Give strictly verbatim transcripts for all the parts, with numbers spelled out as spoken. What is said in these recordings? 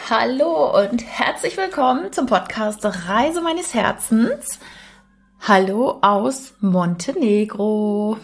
Hallo und herzlich willkommen zum Podcast Reise meines Herzens. Hallo aus Montenegro.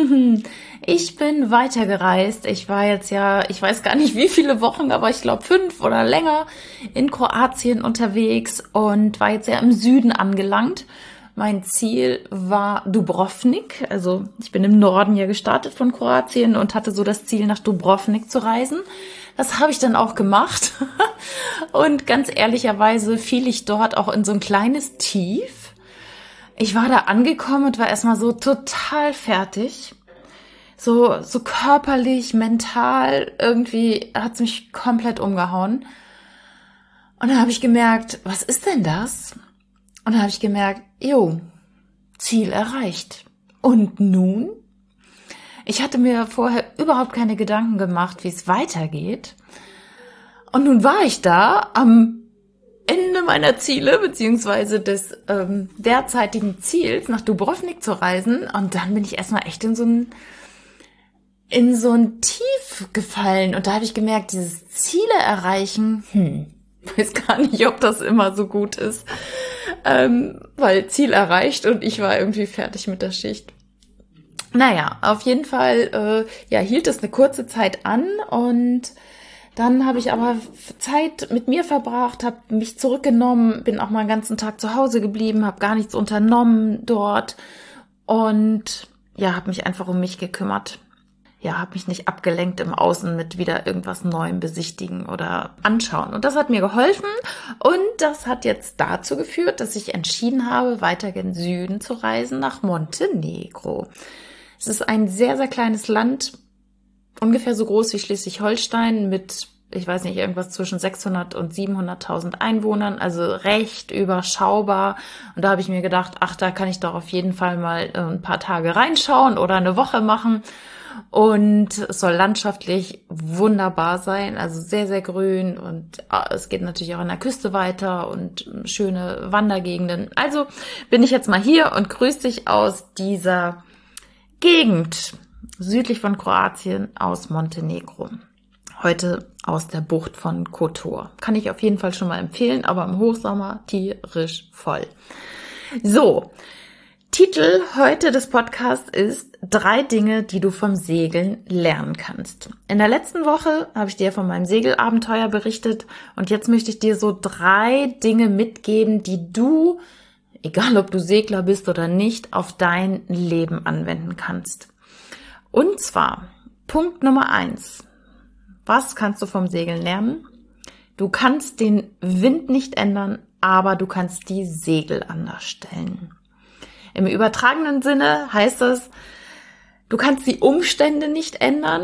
Ich bin weitergereist. Ich war jetzt ja, ich weiß gar nicht wie viele Wochen, aber ich glaube fünf oder länger in Kroatien unterwegs und war jetzt ja im Süden angelangt. Mein Ziel war Dubrovnik, also ich bin im Norden ja gestartet von Kroatien und hatte so das Ziel, nach Dubrovnik zu reisen. Das habe ich dann auch gemacht und ganz ehrlicherweise fiel ich dort auch in so ein kleines Tief. Ich war da angekommen und war erstmal so total fertig, so so körperlich, mental, irgendwie hat es mich komplett umgehauen. Und dann habe ich gemerkt, was ist denn das? Und dann habe ich gemerkt, jo, Ziel erreicht. Und nun? Ich hatte mir vorher überhaupt keine Gedanken gemacht, wie es weitergeht. Und nun war ich da am Ende meiner Ziele, beziehungsweise des ähm, derzeitigen Ziels, nach Dubrovnik zu reisen. Und dann bin ich erstmal echt in so ein, in so ein Tief gefallen. Und da habe ich gemerkt, dieses Ziele erreichen, hm, weiß gar nicht, ob das immer so gut ist. Ähm, weil Ziel erreicht und ich war irgendwie fertig mit der Schicht. Naja, auf jeden Fall äh, ja, hielt es eine kurze Zeit an und dann habe ich aber Zeit mit mir verbracht, habe mich zurückgenommen, bin auch mal den ganzen Tag zu Hause geblieben, habe gar nichts unternommen dort und ja, habe mich einfach um mich gekümmert. Ja, habe mich nicht abgelenkt im Außen mit wieder irgendwas Neuem besichtigen oder anschauen. Und das hat mir geholfen und das hat jetzt dazu geführt, dass ich entschieden habe, weiter gen Süden zu reisen, nach Montenegro. Es ist ein sehr, sehr kleines Land, ungefähr so groß wie Schleswig-Holstein mit, ich weiß nicht, irgendwas zwischen sechshundert und siebenhunderttausend Einwohnern, also recht überschaubar. Und da habe ich mir gedacht, ach, da kann ich doch auf jeden Fall mal ein paar Tage reinschauen oder eine Woche machen. Und es soll landschaftlich wunderbar sein, also sehr, sehr grün und es geht natürlich auch an der Küste weiter und schöne Wandergegenden. Also bin ich jetzt mal hier und grüße dich aus dieser Gegend südlich von Kroatien, aus Montenegro. Heute aus der Bucht von Kotor. Kann ich auf jeden Fall schon mal empfehlen, aber im Hochsommer tierisch voll. So, Titel heute des Podcasts ist Drei Dinge, die du vom Segeln lernen kannst. In der letzten Woche habe ich dir von meinem Segelabenteuer berichtet und jetzt möchte ich dir so drei Dinge mitgeben, die du, egal ob du Segler bist oder nicht, auf dein Leben anwenden kannst. Und zwar Punkt Nummer eins. Was kannst du vom Segeln lernen? Du kannst den Wind nicht ändern, aber du kannst die Segel anders stellen. Im übertragenen Sinne heißt das, du kannst die Umstände nicht ändern,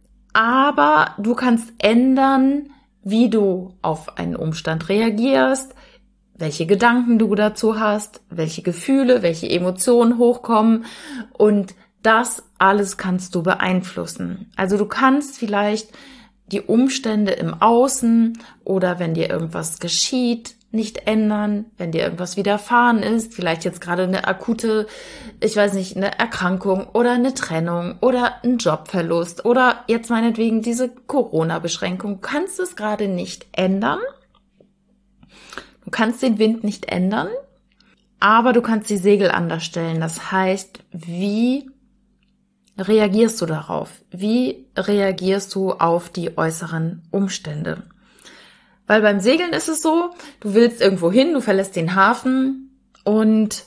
aber du kannst ändern, wie du auf einen Umstand reagierst, welche Gedanken du dazu hast, welche Gefühle, welche Emotionen hochkommen und das alles kannst du beeinflussen. Also du kannst vielleicht die Umstände im Außen oder wenn dir irgendwas geschieht, nicht ändern, wenn dir irgendwas widerfahren ist, vielleicht jetzt gerade eine akute, ich weiß nicht, eine Erkrankung oder eine Trennung oder ein Jobverlust oder jetzt meinetwegen diese Corona-Beschränkung, du kannst es gerade nicht ändern. Du kannst den Wind nicht ändern, aber du kannst die Segel anders stellen. Das heißt, wie reagierst du darauf? Wie reagierst du auf die äußeren Umstände? Weil beim Segeln ist es so, du willst irgendwo hin, du verlässt den Hafen und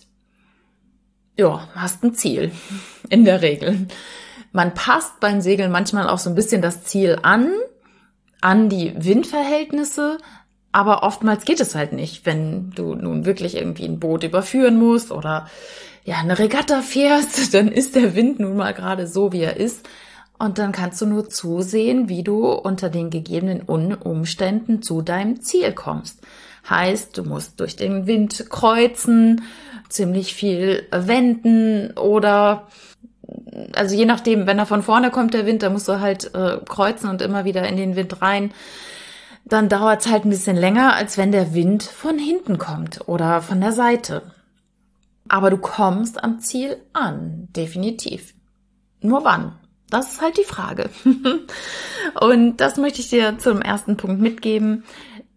ja, hast ein Ziel in der Regel. Man passt beim Segeln manchmal auch so ein bisschen das Ziel an, an die Windverhältnisse, aber oftmals geht es halt nicht, wenn du nun wirklich irgendwie ein Boot überführen musst oder ja eine Regatta fährst, dann ist der Wind nun mal gerade so, wie er ist. Und dann kannst du nur zusehen, wie du unter den gegebenen Umständen zu deinem Ziel kommst. Heißt, du musst durch den Wind kreuzen, ziemlich viel wenden oder, also je nachdem, wenn er von vorne kommt, der Wind, dann musst du halt äh, kreuzen und immer wieder in den Wind rein. Dann dauert es halt ein bisschen länger, als wenn der Wind von hinten kommt oder von der Seite. Aber du kommst am Ziel an, definitiv. Nur wann? Das ist halt die Frage. Und das möchte ich dir zum ersten Punkt mitgeben.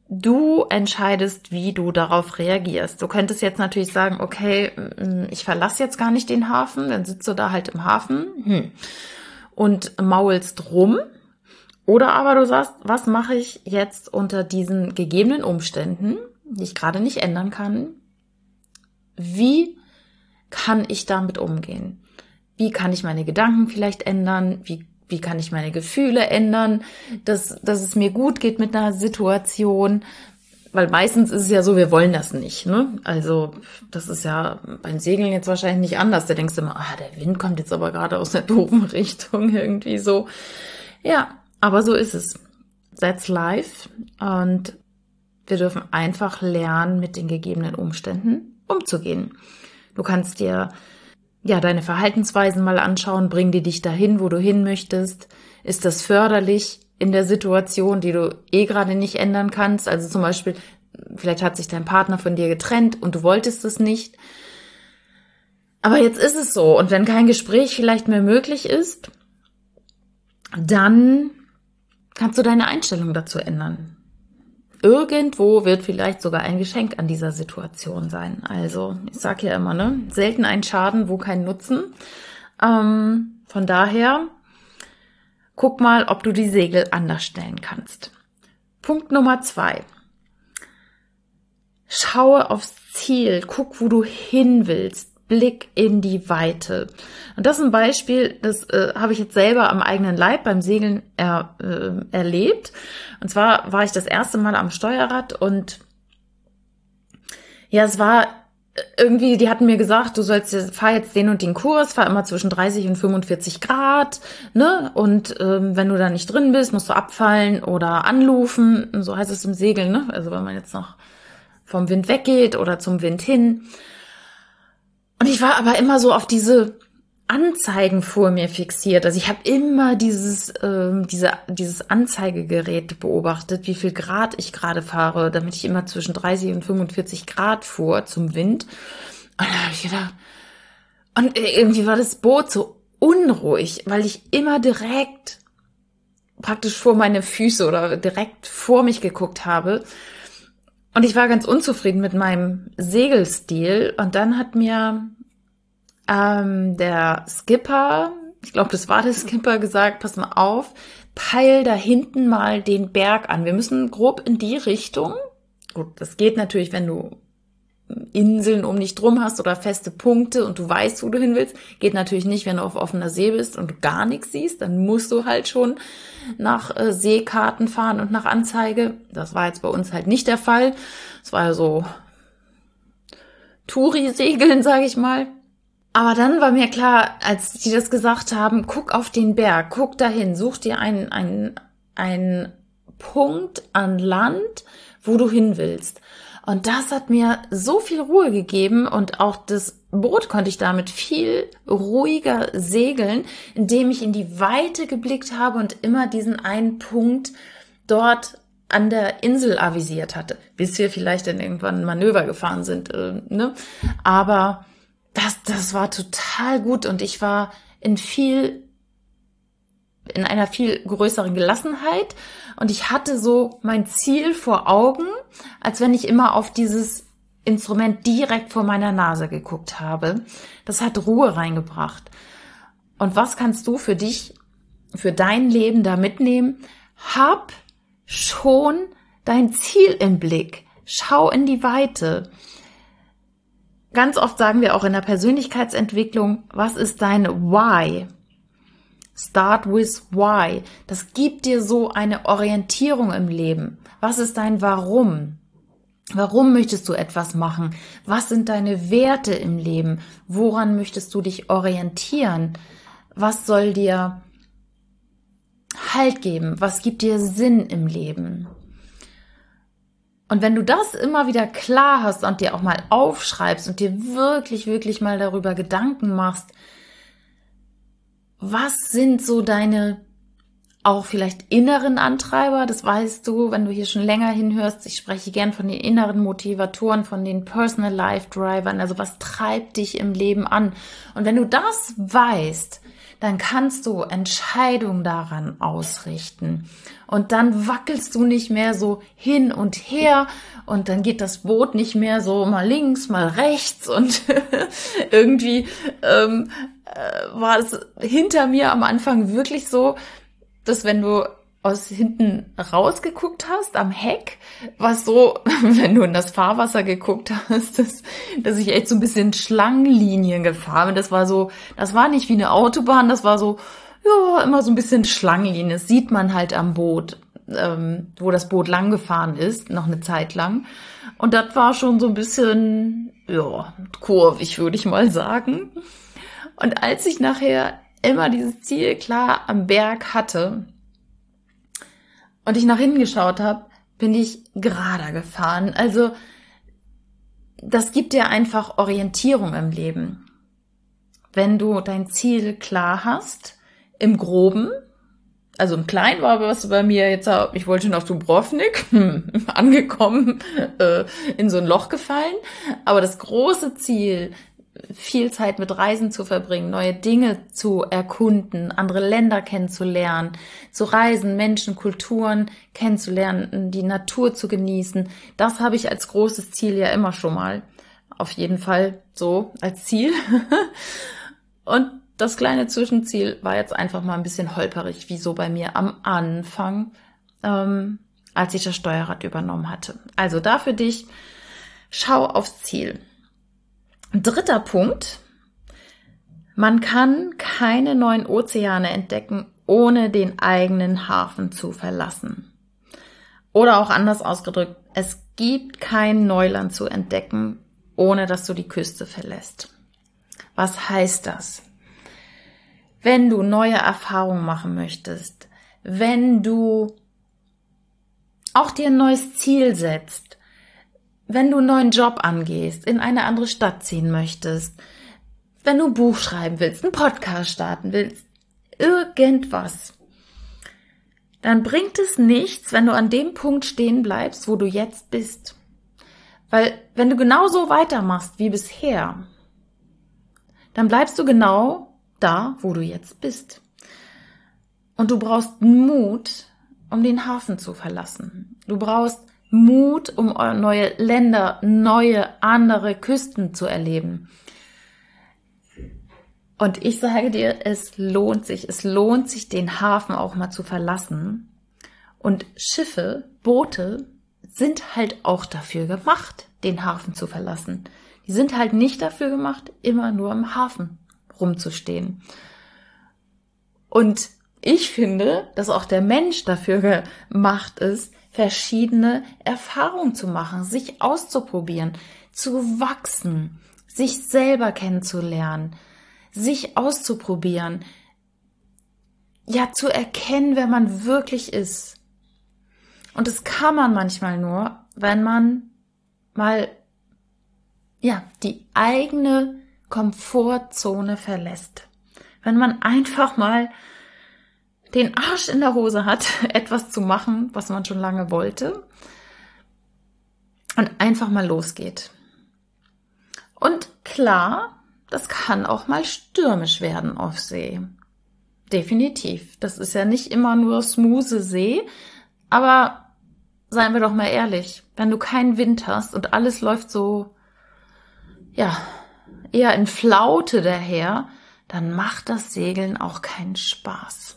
du entscheidest, wie du darauf reagierst. Du könntest jetzt natürlich sagen, okay, ich verlasse jetzt gar nicht den Hafen, dann sitzt du da halt im Hafen hm, und maulst rum. Oder aber du sagst, was mache ich jetzt unter diesen gegebenen Umständen, die ich gerade nicht ändern kann? Wie kann ich damit umgehen? Wie kann ich meine Gedanken vielleicht ändern? Wie, wie kann ich meine Gefühle ändern, dass, dass es mir gut geht mit einer Situation? Weil meistens ist es ja so, wir wollen das nicht, ne? Also das ist ja beim Segeln jetzt wahrscheinlich nicht anders. Da denkst du immer, ah, der Wind kommt jetzt aber gerade aus der doofen Richtung irgendwie so. Ja, aber so ist es. That's life. Und wir dürfen einfach lernen, mit den gegebenen Umständen umzugehen. Du kannst dir ja deine Verhaltensweisen mal anschauen, bringen die dich dahin, wo du hin möchtest? Ist das förderlich in der Situation, die du eh gerade nicht ändern kannst? Also zum Beispiel, vielleicht hat sich dein Partner von dir getrennt und du wolltest es nicht. Aber jetzt ist es so. Und wenn kein Gespräch vielleicht mehr möglich ist, dann kannst du deine Einstellung dazu ändern. Irgendwo wird vielleicht sogar ein Geschenk an dieser Situation sein. Also ich sage ja immer, ne, selten ein Schaden, wo kein Nutzen. Ähm, von daher, guck mal, ob du die Segel anders stellen kannst. Punkt Nummer zwei. Schaue aufs Ziel, guck, wo du hin willst. Blick in die Weite. Und das ist ein Beispiel, das äh, habe ich jetzt selber am eigenen Leib beim Segeln er, äh, erlebt. Und zwar war ich das erste Mal am Steuerrad und ja, es war irgendwie, die hatten mir gesagt, du sollst, fahr jetzt den und den Kurs, fahr immer zwischen dreißig und fünfundvierzig Grad, ne? Und ähm, wenn du da nicht drin bist, musst du abfallen oder anlufen. So heißt es im Segeln, ne? Also wenn man jetzt noch vom Wind weggeht oder zum Wind hin. Und ich war aber immer so auf diese Anzeigen vor mir fixiert. Also ich habe immer dieses ähm, diese, dieses Anzeigegerät beobachtet, wie viel Grad ich gerade fahre, damit ich immer zwischen dreißig und fünfundvierzig Grad fuhr zum Wind. Und da habe ich gedacht, und irgendwie war das Boot so unruhig, weil ich immer direkt praktisch vor meine Füße oder direkt vor mich geguckt habe. Und ich war ganz unzufrieden mit meinem Segelstil. Und dann hat mir ähm, der Skipper, ich glaube, das war der Skipper, gesagt, pass mal auf, peil da hinten mal den Berg an. Wir müssen grob in die Richtung. Gut, das geht natürlich, wenn du Inseln um dich drum hast oder feste Punkte und du weißt, wo du hin willst. Geht natürlich nicht, wenn du auf offener See bist und du gar nichts siehst. Dann musst du halt schon nach äh, Seekarten fahren und nach Anzeige. Das war jetzt bei uns halt nicht der Fall. Es war ja so Touri-Segeln, sage ich mal. Aber dann war mir klar, als die das gesagt haben, guck auf den Berg, guck dahin, such dir einen, einen, einen Punkt an Land, wo du hin willst. Und das hat mir so viel Ruhe gegeben und auch das Boot konnte ich damit viel ruhiger segeln, indem ich in die Weite geblickt habe und immer diesen einen Punkt dort an der Insel avisiert hatte, bis wir vielleicht dann irgendwann ein Manöver gefahren sind, äh, ne? Aber das, das war total gut und ich war in viel in einer viel größeren Gelassenheit und ich hatte so mein Ziel vor Augen, als wenn ich immer auf dieses Instrument direkt vor meiner Nase geguckt habe. Das hat Ruhe reingebracht. Und was kannst du für dich, für dein Leben da mitnehmen? Hab schon dein Ziel im Blick. Schau in die Weite. Ganz oft sagen wir auch in der Persönlichkeitsentwicklung, was ist dein Why? Start with why. Das gibt dir so eine Orientierung im Leben. Was ist dein Warum? Warum möchtest du etwas machen? Was sind deine Werte im Leben? Woran möchtest du dich orientieren? Was soll dir Halt geben? Was gibt dir Sinn im Leben? Und wenn du das immer wieder klar hast und dir auch mal aufschreibst und dir wirklich, wirklich mal darüber Gedanken machst, was sind so deine auch vielleicht inneren Antreiber? Das weißt du, wenn du hier schon länger hinhörst. Ich spreche gern von den inneren Motivatoren, von den Personal Life Drivern. Also was treibt dich im Leben an? Und wenn du das weißt, dann kannst du Entscheidungen daran ausrichten. Und dann wackelst du nicht mehr so hin und her und dann geht das Boot nicht mehr so mal links, mal rechts und irgendwie ähm, äh, war es hinter mir am Anfang wirklich so, dass wenn du aus hinten rausgeguckt hast, am Heck, was so, wenn du in das Fahrwasser geguckt hast, dass, dass ich echt so ein bisschen Schlangenlinien gefahren bin. Das war so, das war nicht wie eine Autobahn, das war so, ja, immer so ein bisschen Schlangenlinien. Das sieht man halt am Boot, ähm, wo das Boot lang gefahren ist, noch eine Zeit lang. Und das war schon so ein bisschen, ja, kurvig, würde ich mal sagen. Und als ich nachher immer dieses Ziel klar am Berg hatte, und ich nach hinten geschaut habe, bin ich gerader gefahren. Also das gibt dir einfach Orientierung im Leben. Wenn du dein Ziel klar hast, im Groben, also im Kleinen war was bei mir jetzt, ich wollte nach Dubrovnik, hm, angekommen, äh, in so ein Loch gefallen. Aber das große Ziel, viel Zeit mit Reisen zu verbringen, neue Dinge zu erkunden, andere Länder kennenzulernen, zu reisen, Menschen, Kulturen kennenzulernen, die Natur zu genießen. Das habe ich als großes Ziel ja immer schon mal. Auf jeden Fall so als Ziel. Und das kleine Zwischenziel war jetzt einfach mal ein bisschen holperig, wie so bei mir am Anfang, ähm, als ich das Steuerrad übernommen hatte. Also da für dich, schau aufs Ziel. Dritter Punkt, man kann keine neuen Ozeane entdecken, ohne den eigenen Hafen zu verlassen. Oder auch anders ausgedrückt, es gibt kein Neuland zu entdecken, ohne dass du die Küste verlässt. Was heißt das? Wenn du neue Erfahrungen machen möchtest, wenn du auch dir ein neues Ziel setzt, wenn du einen neuen Job angehst, in eine andere Stadt ziehen möchtest, wenn du ein Buch schreiben willst, einen Podcast starten willst, irgendwas, dann bringt es nichts, wenn du an dem Punkt stehen bleibst, wo du jetzt bist. Weil wenn du genauso weitermachst wie bisher, dann bleibst du genau da, wo du jetzt bist. Und du brauchst Mut, um den Hafen zu verlassen. Du brauchst Mut, um neue Länder, neue, andere Küsten zu erleben. Und ich sage dir, es lohnt sich. Es lohnt sich, den Hafen auch mal zu verlassen. Und Schiffe, Boote sind halt auch dafür gemacht, den Hafen zu verlassen. Die sind halt nicht dafür gemacht, immer nur im Hafen rumzustehen. Und ich finde, dass auch der Mensch dafür gemacht ist, verschiedene Erfahrungen zu machen, sich auszuprobieren, zu wachsen, sich selber kennenzulernen, sich auszuprobieren, ja, zu erkennen, wer man wirklich ist. Und das kann man manchmal nur, wenn man mal, ja, die eigene Komfortzone verlässt. Wenn man einfach mal den Arsch in der Hose hat, etwas zu machen, was man schon lange wollte und einfach mal losgeht. Und klar, das kann auch mal stürmisch werden auf See. Definitiv. Das ist ja nicht immer nur smooth See, aber seien wir doch mal ehrlich, wenn du keinen Wind hast und alles läuft so, ja, eher in Flaute daher, dann macht das Segeln auch keinen Spaß.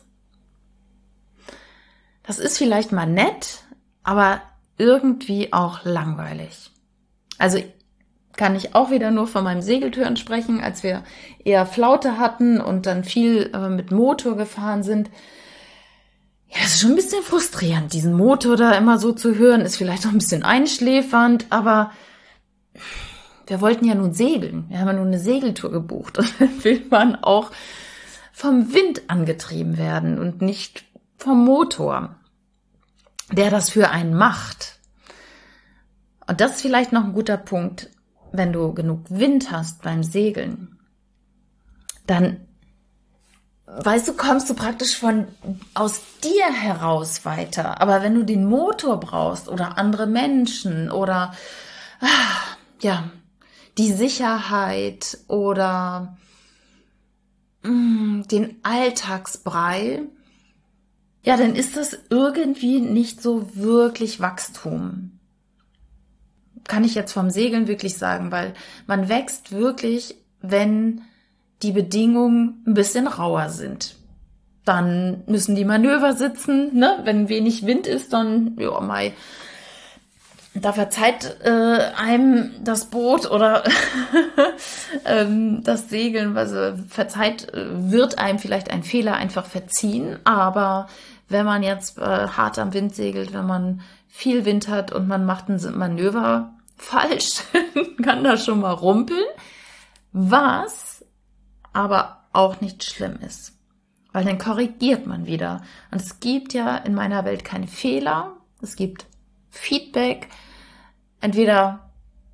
Das ist vielleicht mal nett, aber irgendwie auch langweilig. Also kann ich auch wieder nur von meinem Segeltörn sprechen, als wir eher Flaute hatten und dann viel äh, mit Motor gefahren sind. Ja, das ist schon ein bisschen frustrierend, diesen Motor da immer so zu hören, ist vielleicht auch ein bisschen einschläfernd, aber wir wollten ja nun segeln. Wir haben ja nun eine Segeltour gebucht und dann will man auch vom Wind angetrieben werden und nicht vom Motor, der das für einen macht. Und das ist vielleicht noch ein guter Punkt, wenn du genug Wind hast beim Segeln, dann, weißt du, kommst du praktisch von aus dir heraus weiter. Aber wenn du den Motor brauchst oder andere Menschen oder ja, die Sicherheit oder mh, den Alltagsbrei, ja, dann ist das irgendwie nicht so wirklich Wachstum. Kann ich jetzt vom Segeln wirklich sagen, weil man wächst wirklich, wenn die Bedingungen ein bisschen rauer sind. Dann müssen die Manöver sitzen, ne? Wenn wenig Wind ist, dann, ja, mei, da verzeiht äh, einem das Boot oder ähm, das Segeln, also verzeiht, äh, wird einem vielleicht ein Fehler einfach verziehen, aber wenn man jetzt äh, hart am Wind segelt, wenn man viel Wind hat und man macht ein Manöver falsch, kann das schon mal rumpeln, was aber auch nicht schlimm ist, weil dann korrigiert man wieder. Und es gibt ja in meiner Welt keine Fehler, es gibt Feedback. Entweder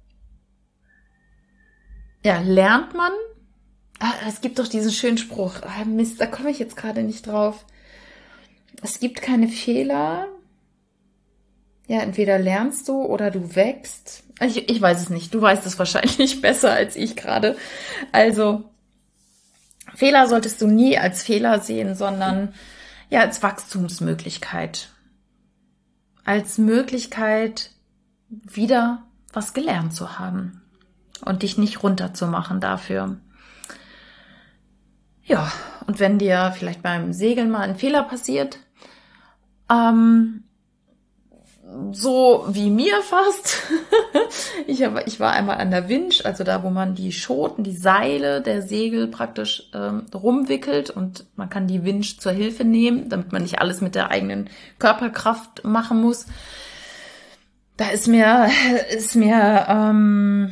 ja, lernt man, ah, es gibt doch diesen schönen Spruch, ah, Mist, da komme ich jetzt gerade nicht drauf. Es gibt keine Fehler. Ja, entweder lernst du oder du wächst. Ich, ich weiß es nicht. Du weißt es wahrscheinlich besser als ich gerade. Also, Fehler solltest du nie als Fehler sehen, sondern ja, als Wachstumsmöglichkeit. Als Möglichkeit, wieder was gelernt zu haben und dich nicht runterzumachen dafür. Ja, und wenn dir vielleicht beim Segeln mal ein Fehler passiert, ähm, so wie mir fast. ich, hab, ich war einmal an der Winch, also da, wo man die Schoten, die Seile der Segel praktisch ähm, rumwickelt und man kann die Winch zur Hilfe nehmen, damit man nicht alles mit der eigenen Körperkraft machen muss. Da ist mir, ist mir ähm,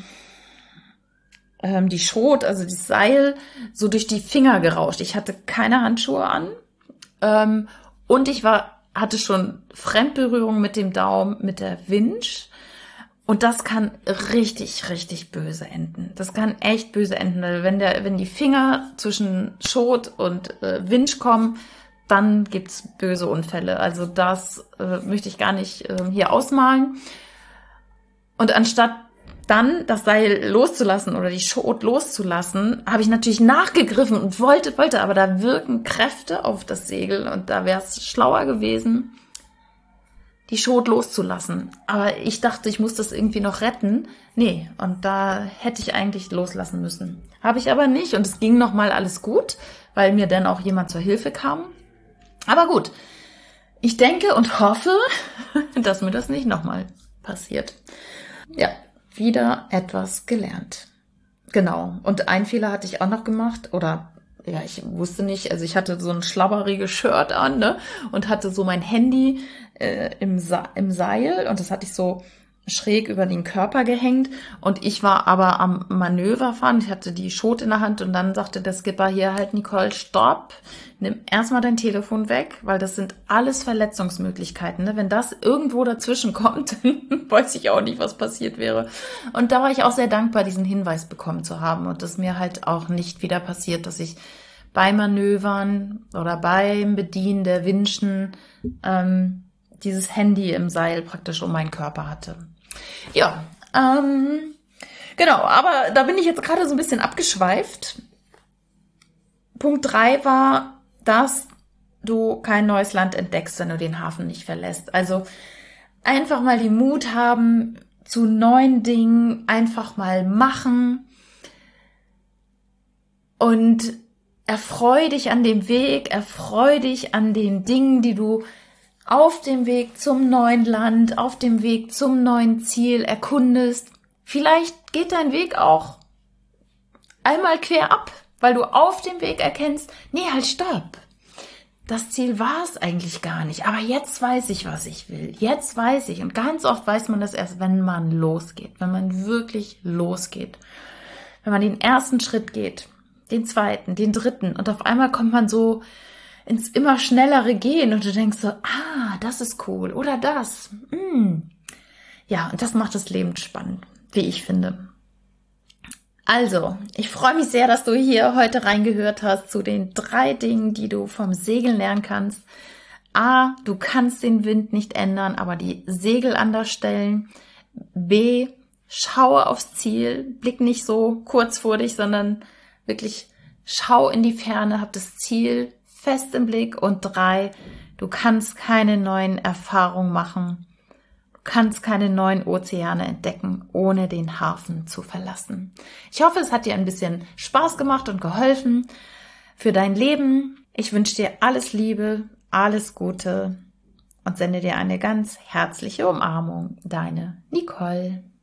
ähm, die Schot, also das Seil, so durch die Finger gerauscht. Ich hatte keine Handschuhe an ähm, und ich war hatte schon Fremdberührung mit dem Daumen, mit der Winch. Und das kann richtig, richtig böse enden. Das kann echt böse enden. Wenn der, wenn die Finger zwischen Schot und äh, Winch kommen, dann gibt's böse Unfälle. Also das äh, möchte ich gar nicht äh, hier ausmalen. Und anstatt dann das Seil loszulassen oder die Schot loszulassen, habe ich natürlich nachgegriffen und wollte, wollte, aber da wirken Kräfte auf das Segel und da wäre es schlauer gewesen, die Schot loszulassen. Aber ich dachte, ich muss das irgendwie noch retten. Nee, und da hätte ich eigentlich loslassen müssen. Habe ich aber nicht und es ging nochmal alles gut, weil mir dann auch jemand zur Hilfe kam. Aber gut, ich denke und hoffe, dass mir das nicht nochmal passiert. Ja, wieder etwas gelernt. Genau. Und einen Fehler hatte ich auch noch gemacht, oder ja, ich wusste nicht, also ich hatte so ein schlabberiges Shirt an, ne, und hatte so mein Handy äh, im, Sa- im Seil und das hatte ich so schräg über den Körper gehängt und ich war aber am Manöver fahren, ich hatte die Schot in der Hand und dann sagte der Skipper, hier halt Nicole, stopp, nimm erstmal dein Telefon weg, weil das sind alles Verletzungsmöglichkeiten, ne? Wenn das irgendwo dazwischen kommt, dann weiß ich auch nicht, was passiert wäre. Und da war ich auch sehr dankbar, diesen Hinweis bekommen zu haben und das mir halt auch nicht wieder passiert, dass ich bei Manövern oder beim Bedienen der Winschen ähm, dieses Handy im Seil praktisch um meinen Körper hatte. Ja, ähm, genau, aber da bin ich jetzt gerade so ein bisschen abgeschweift. Punkt drei war, dass du kein neues Land entdeckst, wenn du den Hafen nicht verlässt. Also einfach mal den Mut haben zu neuen Dingen, einfach mal machen und erfreu dich an dem Weg, erfreu dich an den Dingen, die du auf dem Weg zum neuen Land, auf dem Weg zum neuen Ziel erkundest. Vielleicht geht dein Weg auch einmal quer ab, weil du auf dem Weg erkennst, nee, halt, stopp. Das Ziel war es eigentlich gar nicht, aber jetzt weiß ich, was ich will. Jetzt weiß ich. Und ganz oft weiß man das erst, wenn man losgeht, wenn man wirklich losgeht. Wenn man den ersten Schritt geht, den zweiten, den dritten und auf einmal kommt man so ins immer schnellere Gehen und du denkst so, ah, das ist cool oder das. Mm. Ja, und das macht das Leben spannend, wie ich finde. Also, ich freue mich sehr, dass du hier heute reingehört hast zu den drei Dingen, die du vom Segeln lernen kannst. A, du kannst den Wind nicht ändern, aber die Segel anders stellen. B, schaue aufs Ziel, blick nicht so kurz vor dich, sondern wirklich schau in die Ferne, hab das Ziel fest im Blick. Und drei, du kannst keine neuen Erfahrungen machen. Du kannst keine neuen Ozeane entdecken, ohne den Hafen zu verlassen. Ich hoffe, es hat dir ein bisschen Spaß gemacht und geholfen für dein Leben. Ich wünsche dir alles Liebe, alles Gute und sende dir eine ganz herzliche Umarmung. Deine Nicole.